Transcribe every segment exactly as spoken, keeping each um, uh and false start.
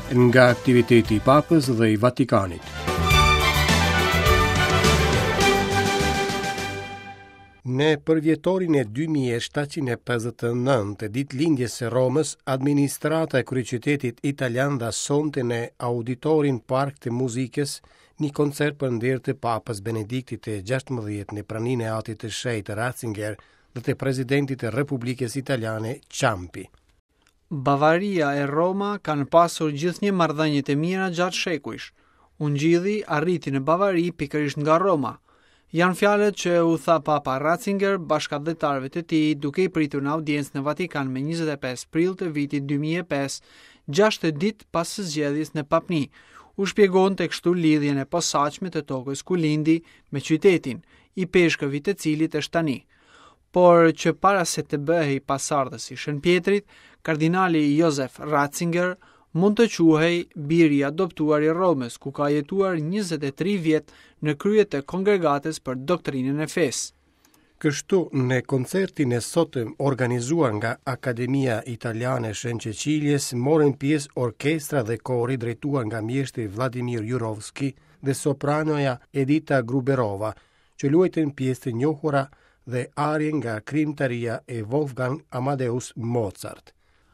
nga aktiviteti i Papës dhe i Vatikanit. Në përvjetorin e dy mijë e shtatëqind e pesëdhjetë e nëntë, ditëlindjes së Romës, administrata e kryeqytetit italian dha sonte në Auditorin Park të Muzikës një koncert për nder të Papës Benediktit të gjashtëmbëdhjetë në praninë e atit të shenjtë Ratzinger dhe të presidentit të Republikës Italiane Ciampi. Bavaria e Roma kanë pasur gjithnjë marrëdhënie të mira gjatë shekujsh. Ungjilli arriti në Bavari pikërisht nga Roma. Janë fjalët që u tha Papa Ratzinger bashkëdhetarëve të tij duke i pritur në audiencë në Vatikan me njëzet e pesë prill të vitit dy mijë e pesë, gjashtë ditë pas së zgjedhjes në papni. U shpjegonte kështu lidhjen e posaçme të tokës ku lindi me qytetin, i peshkëvit të cilit është tani. Por që para se të bëhej pasardhës i Shën Pjetrit, kardinali Josef Ratzinger mund të quhej biri adoptuar i Romës, ku ka jetuar njëzet e tre vjet në krye të kongregates për doktrinën e fesë. Kështu, në koncertin e sotëm organizuar nga Akademia Italiane Shën Ceciljes, morën pjesë orkestra dhe kori drejtuar nga mjeshtri Vladimir Jurovski dhe sopranoja Edita Gruberova, që luajtën pjesë të njohura dhe arje nga krimtaria e Wolfgang Amadeus Mozart.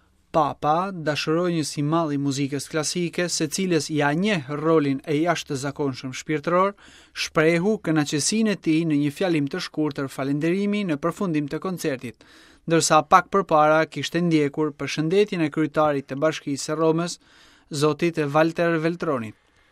Papa dashuroi një si mall i muzikës klasike, se cilës ja njeh rolin e jashtëzakonshëm shpirtëror, shprehu kënaqësinë e tij në një fjalim të shkurtër falënderimi në përfundim të koncertit, ndërsa pak përpara kishte ndjekur përshëndetjen e kryetarit të Bashkisë së Romës, zotit Walter Veltroni.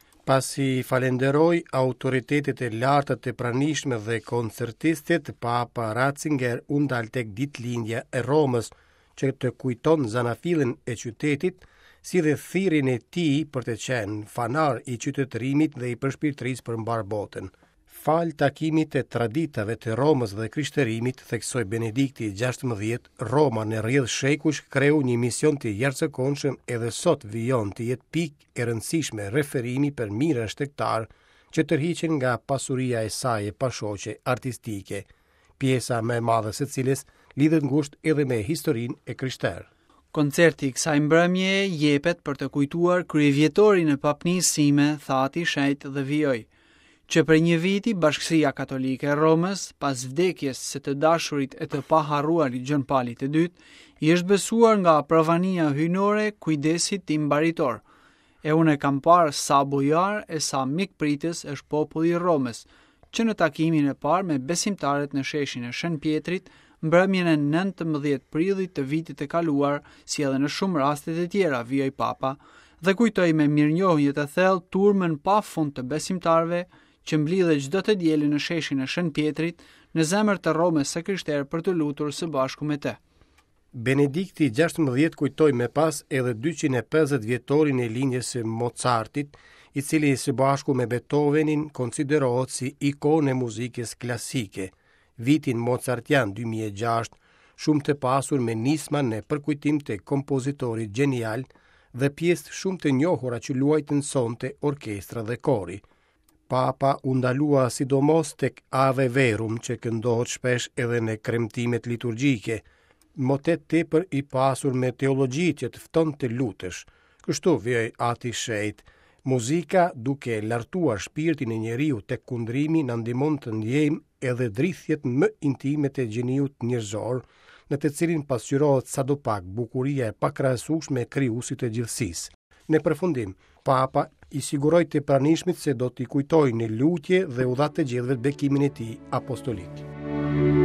Pasi falenderoi autoritetet e larta të pranishme dhe koncertistët, Papa Ratzinger u ndal tek ditëlindja e Romës, që të kujton zanafillin e qytetit, si dhe thirrjen e tij për të qenë fanar i qytetërimit dhe i përshpirtërisë për mbar botën. Fal takimit të traditave të Romës dhe krishterimit, theksoi Benedikti gjashtëmbëdhjetë, Roma në rrjedhë shekush kreu një mision të jashtëzakonshëm edhe sot vijon të jetë pikë e rëndësishme referimi për mirën shtektar që tërhiqen nga pasuria e saj e pashoqe artistike, pjesa më e madhe së cilës lidhet ngushtë edhe me historinë e krishterë. Koncerti i kësaj mbrëmje jepet për të kujtuar kryevjetorin e papnisë sime, tha ati shenjtë dhe vijoi, që për një viti Bashkësia Katolike e Romës, pas vdekjes së të dashurit e të paharruarit Gjon Pali të dytë, i është besuar nga provania hyjnore kujdesit tim mbaritor. E unë e kam parë sa bujar e sa mikpritës është populli i Romës, që në takimin e parë me besimtarët në sheshin e Shën Pjetrit, mbrëmjen e nëntëmbëdhjetë prillit të vitit të kaluar, si edhe në shumë raste të tjera, vijoi Papa, dhe kujtoi me mirënjohje të thellë turmën pafund të besimtarëve që mblidhe çdo të dielë në sheshin e Shën Pjetrit, në zemër të Romës së krishterë për të lutur së bashku me të. Benedikti gjashtëmbëdhjetë kujtoi me pas edhe dyqind e pesëdhjetë vjetorin e lindjes së Mozartit, i cili së bashku me Beethovenin konsiderohet si ikonë e muzikës klasike. Vitin mozartian dy mijë e gjashtë, shumë të pasur me nisma në përkujtim të kompozitorit gjenial dhe pjesë shumë të njohura që luajtën sonte orkestra dhe kori. Papa u ndalua sidomos tek Ave Verum, që këndohet shpesh edhe në kremtimet liturgjike, motet tepër i pasur me teologji që të fton të lutesh. Kështu vjoj ati shenjtë, muzika duke lartuar shpirtin e njeriu tek kundrimi na ndihmon të ndjejmë edhe drithjet më intime të gjeniut njerëzor, në të cilin pasqyrohet sadopak bukuria e pakrahasueshme e krijuesit të gjithësisë. Në përfundim, Papa i siguroi të pranishmit se do t'i kujtojë në lutje dhe u dha të gjithëve bekimin e tij apostolik.